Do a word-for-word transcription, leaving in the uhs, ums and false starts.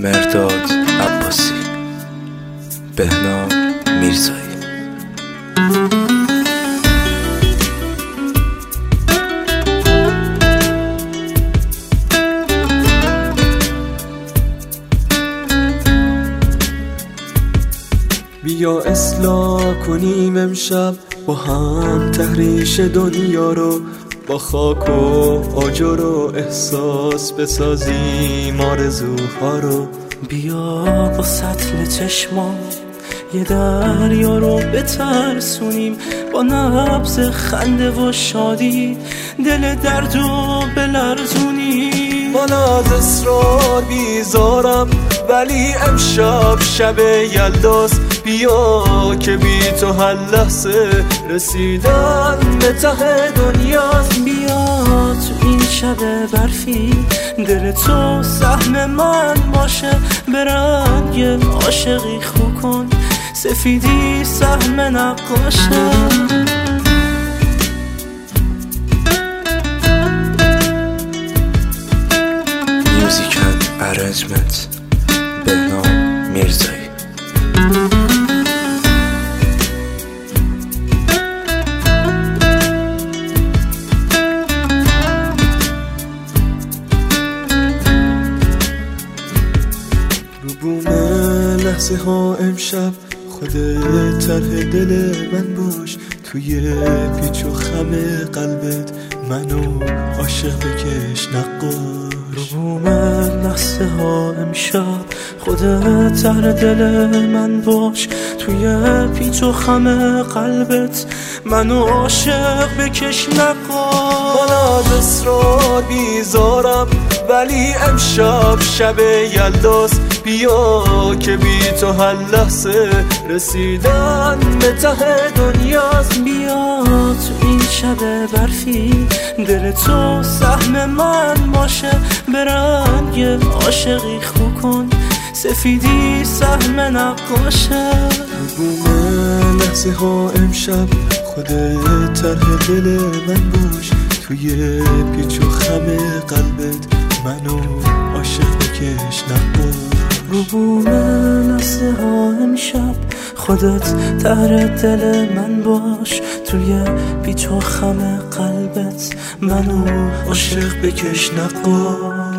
مرداد عباسی، بهنام میرزایی. بیا اصلاح کنیم امشب با هم تحریش دنیا رو، با خاک و آجر و احساس بسازیم آرزوها رو. بیا با سطل چشمان یه دریا رو بترسونیم، با نبض خنده و شادی دل درد رو بلرزونیم. من از اصرار بیزارم ولی امشب شب یلداست، بیا که بی تو هر لحظه رسیدن به ته دنیاست. بیا تو این شب برفی دل تو سهم من باشه، به رنگ عاشقی خو کن سفیدی سهم نقاشه. Music and arrangement بهنام میرزایی. رو بوم لحظه ها امشب خودت طرح دل من باش، توی پیچ و خم قلبت منو عاشق بکش نقاش. رو بوم لحظه ها امشب خودت طرح دل من باش، توی پیچ و خم قلبت منو عاشق بکش نقاش. من از اصرار بیزارم ولی امشب شب یلداست، بیا که بی تو هر لحظه رسیدن به ته دنیاست. بیا تو این شب برفی دل تو سهم من باشه، به رنگ عاشقی خو کن سفیدی سهم نقاشه. بوم لحظه ها امشب خودت طرح دل من باش، توی پیچ و خم قلبت منو عاشق بکش نقاش. رو بوم لحظه ها امشب خودت طرح دل من باش، توی پیچ و خم قلبت منو عاشق بکش نقاش.